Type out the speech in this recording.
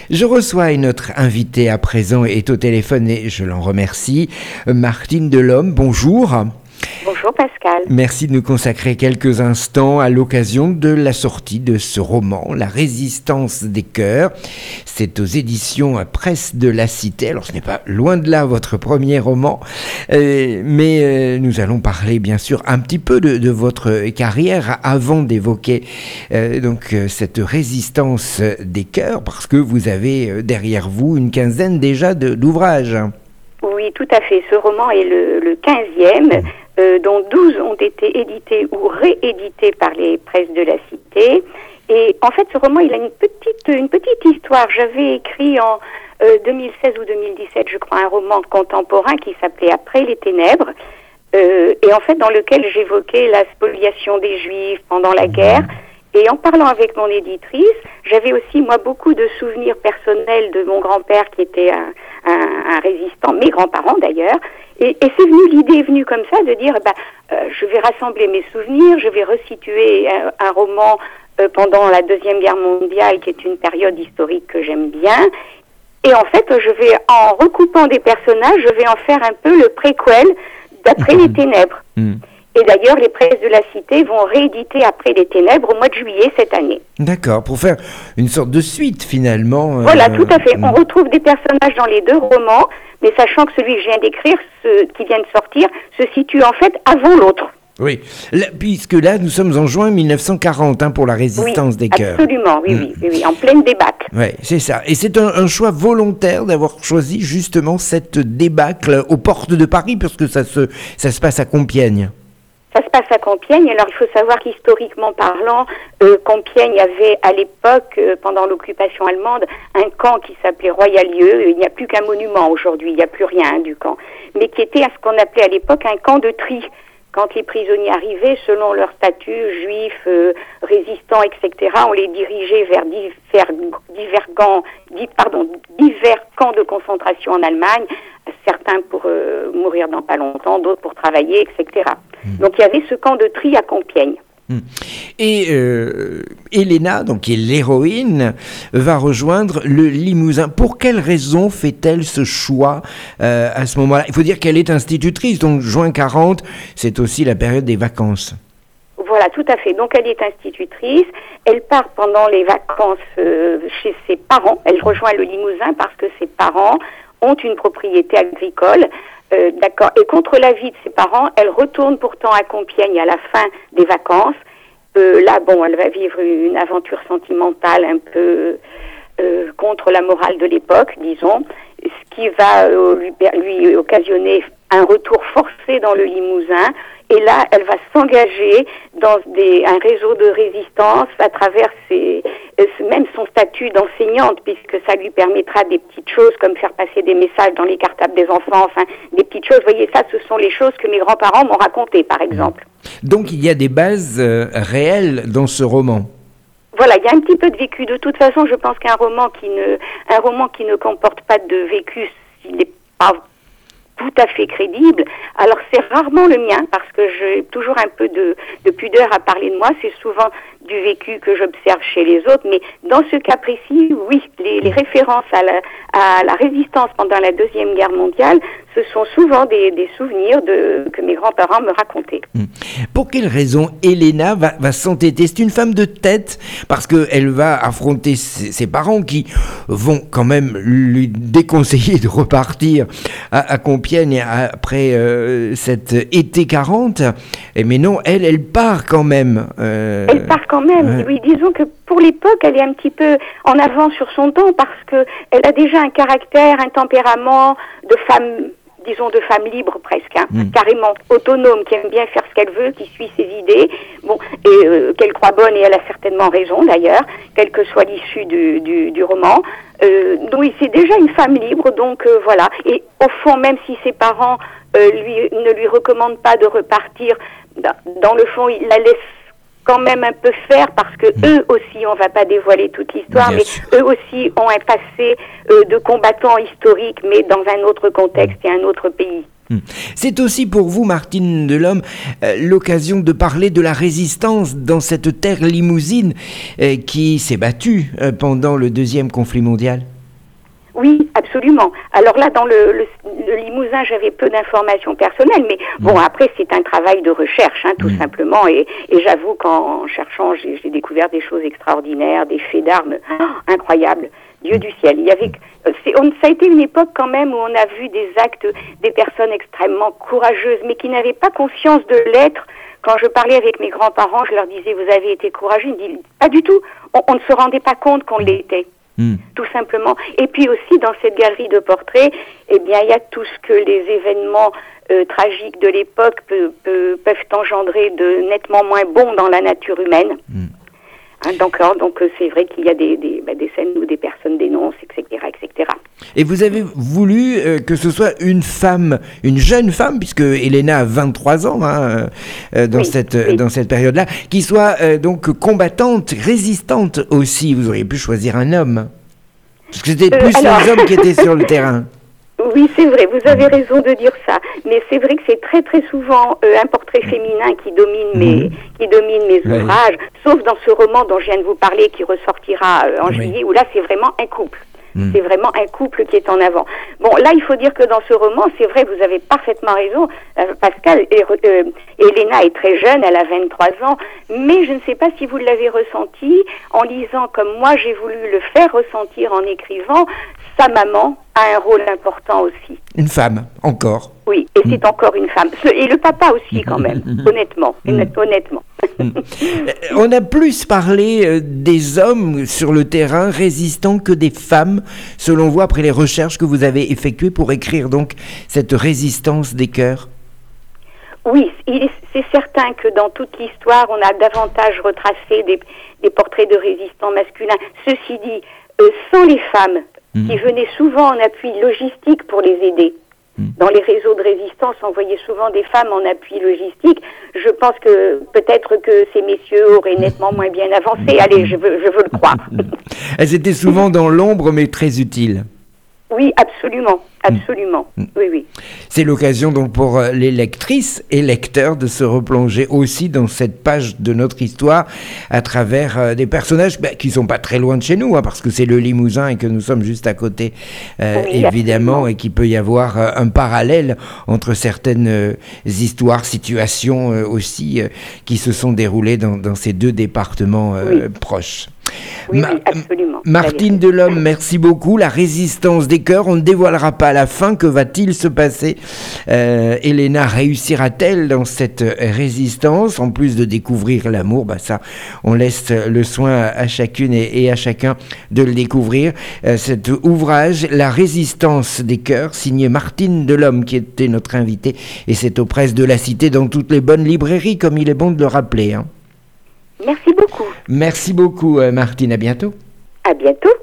Je reçois une autre invitée à présent, est au téléphone et je l'en remercie, Martine Delhomme, bonjour. Bonjour Pascal. Merci de nous consacrer quelques instants à l'occasion de la sortie de ce roman, La Résistance des cœurs. C'est aux éditions Presse de la Cité. Alors ce n'est pas loin de là votre premier roman, mais nous allons parler bien sûr un petit peu de votre carrière avant d'évoquer cette résistance des cœurs, parce que vous avez derrière vous une quinzaine déjà d'ouvrages. Oui, tout à fait. Ce roman est le 15e. Dont 12 ont été édités ou réédités par les presses de la Cité. Et en fait, ce roman, il a une petite histoire. J'avais écrit en 2016 ou 2017, je crois, un roman contemporain qui s'appelait Après les ténèbres, et en fait, dans lequel j'évoquais la spoliation des Juifs pendant la guerre. Et en parlant avec mon éditrice, j'avais aussi, moi, beaucoup de souvenirs personnels de mon grand-père qui était un résistant, mes grands-parents d'ailleurs. Et l'idée est venue comme ça de dire, je vais rassembler mes souvenirs, je vais resituer un roman pendant la Deuxième Guerre mondiale, qui est une période historique que j'aime bien. Et en fait, je vais, en recoupant des personnages, je vais en faire un peu le préquel d'Après les ténèbres. Et d'ailleurs, les presses de la Cité vont rééditer Après les ténèbres au mois de juillet cette année. D'accord, pour faire une sorte de suite finalement. Voilà, tout à fait. On retrouve des personnages dans les deux romans, mais sachant que celui que je viens d'écrire, qui vient de sortir, se situe en fait avant l'autre. Oui, puisque là, nous sommes en juin 1940 pour la résistance des cœurs. Absolument, oui, en pleine débâcle. Oui, c'est ça. Et c'est un choix volontaire d'avoir choisi justement cette débâcle aux portes de Paris, parce que ça se passe à Compiègne. Ça se passe à Compiègne. Alors, il faut savoir qu'historiquement parlant, Compiègne avait à l'époque, pendant l'occupation allemande, un camp qui s'appelait Royal-Lieu. Il n'y a plus qu'un monument aujourd'hui, il n'y a plus rien du camp. Mais qui était à ce qu'on appelait à l'époque un camp de tri. Quand les prisonniers arrivaient, selon leur statut, juifs, résistants, etc., on les dirigeait vers divers camps de concentration en Allemagne, certains pour mourir dans pas longtemps, d'autres pour travailler, etc. Donc il y avait ce camp de tri à Compiègne. Et Elena, donc qui est l'héroïne, va rejoindre le Limousin. Pour quelle raison fait-elle ce choix à ce moment-là ? Il faut dire qu'elle est institutrice, donc juin 40, c'est aussi la période des vacances. Voilà, tout à fait. Donc elle est institutrice, elle part pendant les vacances chez ses parents, elle rejoint le Limousin parce que ses parents ont une propriété agricole. D'accord. Et contre l'avis de ses parents, elle retourne pourtant à Compiègne à la fin des vacances. Là, elle va vivre une aventure sentimentale un peu contre la morale de l'époque, disons, ce qui va lui occasionner un retour forcé dans le Limousin. Et là, elle va s'engager dans un réseau de résistance à travers même son statut d'enseignante, puisque ça lui permettra des petites choses comme faire passer des messages dans les cartables des enfants, enfin des petites choses. Vous voyez, ça, ce sont les choses que mes grands-parents m'ont racontées, par exemple. Donc, il y a des bases réelles dans ce roman. Voilà, il y a un petit peu de vécu. De toute façon, je pense qu'un roman qui ne comporte pas de vécu, s'il n'est pas tout à fait crédible. Alors c'est rarement le mien parce que j'ai toujours un peu de pudeur à parler de moi. C'est souvent du vécu que j'observe chez les autres. Mais dans ce cas précis, oui, les références à la résistance pendant la Deuxième Guerre mondiale, ce sont souvent des souvenirs que mes grands-parents me racontaient. Pour quelle raison Elena va s'entêter ? C'est une femme de tête parce qu'elle va affronter ses parents qui vont quand même lui déconseiller de repartir à Compiègne après cet été 40. Mais non, elle part quand même. Elle part quand même. Oui, disons que pour l'époque, elle est un petit peu en avance sur son temps parce que elle a déjà un caractère, un tempérament de femme, disons de femme libre presque, carrément autonome, qui aime bien faire ce qu'elle veut, qui suit ses idées, et qu'elle croit bonne, et elle a certainement raison d'ailleurs, quelle que soit l'issue du roman. Donc c'est déjà une femme libre, donc voilà. Et au fond, même si ses parents ne lui recommandent pas de repartir, dans le fond, il la laisse quand même un peu faire parce que eux aussi, on va pas dévoiler toute l'histoire, mais eux aussi ont un passé de combattants historiques, mais dans un autre contexte et un autre pays. C'est aussi pour vous, Martine Delhomme, l'occasion de parler de la résistance dans cette terre limousine qui s'est battue pendant le deuxième conflit mondial. Oui, absolument. Alors là, dans le Limousin, j'avais peu d'informations personnelles, mais bon, après, c'est un travail de recherche, hein, tout simplement. Et j'avoue qu'en cherchant, j'ai découvert des choses extraordinaires, des faits d'armes incroyables. Dieu du ciel. Ça a été une époque quand même où on a vu des actes, des personnes extrêmement courageuses, mais qui n'avaient pas conscience de l'être. Quand je parlais avec mes grands-parents, je leur disais, vous avez été courageux. Ils me disaient, pas du tout. On ne se rendait pas compte qu'on l'était. Tout simplement. Et puis aussi, dans cette galerie de portraits, eh bien, il y a tout ce que les événements tragiques de l'époque peuvent engendrer de nettement moins bon dans la nature humaine. Hein, donc c'est vrai qu'il y a des scènes où des personnes dénoncent, etc., etc. Et vous avez voulu que ce soit une femme, une jeune femme, puisque Elena a 23 ans dans cette période-là, qui soit donc combattante, résistante aussi. Vous auriez pu choisir un homme. Parce que c'était plus les hommes qui étaient sur le terrain. Oui, c'est vrai, vous avez raison de dire ça. Mais c'est vrai que c'est très très souvent un portrait féminin qui domine mes ouvrages, sauf dans ce roman dont je viens de vous parler qui ressortira en juillet, où là c'est vraiment un couple. C'est vraiment un couple qui est en avant. Bon, là, il faut dire que dans ce roman, c'est vrai, vous avez parfaitement raison, Pascal. Elena est très jeune, elle a 23 ans, mais je ne sais pas si vous l'avez ressenti en lisant comme moi, j'ai voulu le faire ressentir en écrivant. Sa maman a un rôle important aussi. Une femme, encore. Oui, et c'est encore une femme. Et le papa aussi, quand même, honnêtement. On a plus parlé des hommes sur le terrain résistants que des femmes, selon vous, après les recherches que vous avez effectuées pour écrire donc cette résistance des cœurs. Oui, c'est certain que dans toute l'histoire, on a davantage retracé des portraits de résistants masculins. Ceci dit, sans les femmes, qui venaient souvent en appui logistique pour les aider. Dans les réseaux de résistance, on voyait souvent des femmes en appui logistique. Je pense que peut-être que ces messieurs auraient nettement moins bien avancé. Allez, je veux le croire. Elles étaient souvent dans l'ombre, mais très utiles. Oui, absolument. Absolument, oui. C'est l'occasion donc pour les lectrices et lecteurs de se replonger aussi dans cette page de notre histoire à travers des personnages qui ne sont pas très loin de chez nous, parce que c'est le Limousin et que nous sommes juste à côté, évidemment, absolument. Et qu'il peut y avoir un parallèle entre certaines histoires, situations aussi qui se sont déroulées dans ces deux départements proches. Oui, absolument. Martine Delhomme, merci beaucoup. La résistance des cœurs, on ne dévoilera pas à la fin. Que va-t-il se passer Elena réussira-t-elle dans cette résistance? En plus de découvrir l'amour, ça, on laisse le soin à chacune et à chacun de le découvrir. Cet ouvrage, La résistance des cœurs, signé Martine Delhomme, qui était notre invitée. Et c'est aux presses de la Cité, dans toutes les bonnes librairies, comme il est bon de le rappeler. Merci beaucoup. Merci beaucoup, Martine. À bientôt. À bientôt.